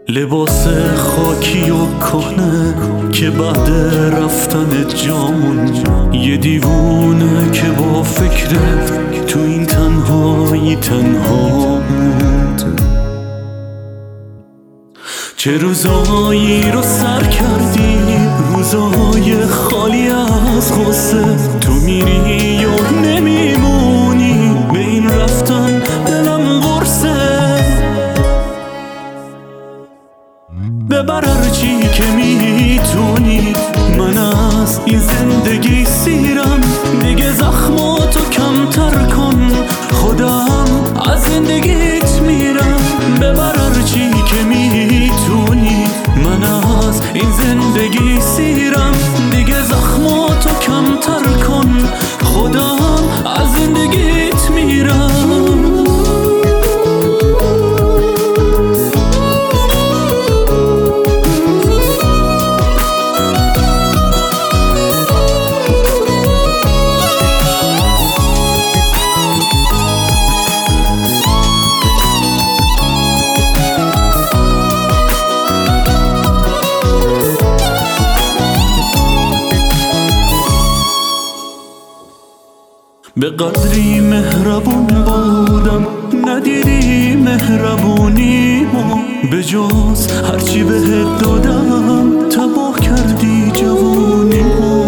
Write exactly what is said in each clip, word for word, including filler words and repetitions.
لباس خاکی و کهنه که بعد رفتن جامون یه دیوونه که با فکرت تو این تنهایی تنها بود. چه روزایی رو سر کردی، روزای خالی از غصه، تو میری و نمیمونی، به این رفتن دلم قرصه. ببر هرچی که میتونی، من از این زندگی سیرم، دیگه زخماتو کمتر کن، خودم از زندگیت میرم. ببر هرچی که میتونی، من از این زندگی سیرم، دیگه زخماتو کمتر کن، خودم از زندگیت میرم. به قدری مهربون بودم ندیدی مهربونیمو، به جز هرچی بهت دادم تباه کردی جوونیمو.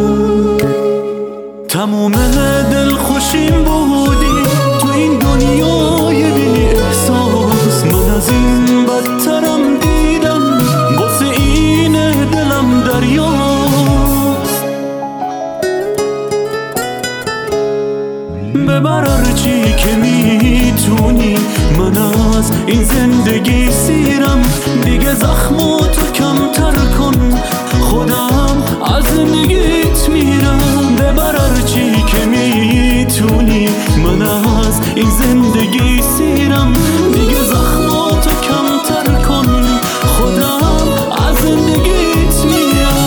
تموم دل خوشیم بودی تو این دنیای بی احساس، من از این بدترم دیدم، واسه این دلم دریا. ببر هرچی که میتونی، من از این زندگی سیرم، دیگه زخماتو کمتر کن، خودم از زندگیت میرم. ببر هرچی که میتونی، من از این زندگی سیرم، دیگه زخماتو کمتر کن، خودم از زندگیت میرم.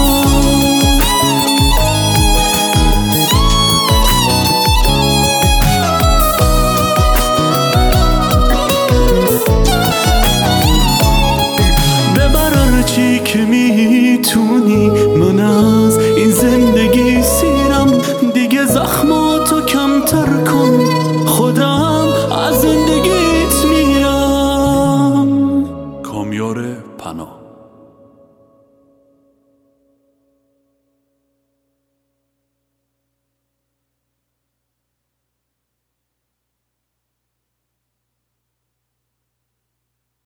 چی که میتونی، من از این زندگی سیرم، دیگه زخماتو کمتر کن، خودم از زندگیت میرم. کامیار پناه.